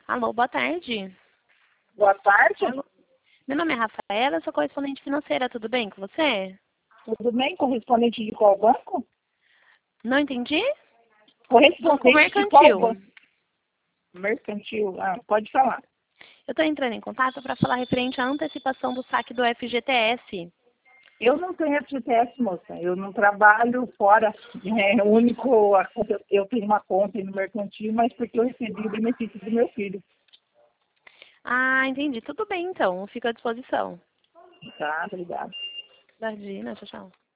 Alô, boa tarde. Boa tarde. Alô. Meu nome é Rafaela, eu sou correspondente financeira, tudo bem com você? Tudo bem? Correspondente de qual banco? Não entendi? Banco Correspondente de qual Mercantil. banco? Mercantil. Ah, pode falar. Eu estou entrando em contato para falar referente à antecipação do saque do FGTS. Eu não tenho FGTS, moça. Eu não trabalho fora. É único. Eu tenho uma conta aí no Mercantil, mas porque eu recebi o benefício do meu filho. Ah, entendi. Tudo bem, então. Fico à disposição. Tá, obrigada. Imagina, tchau, tchau.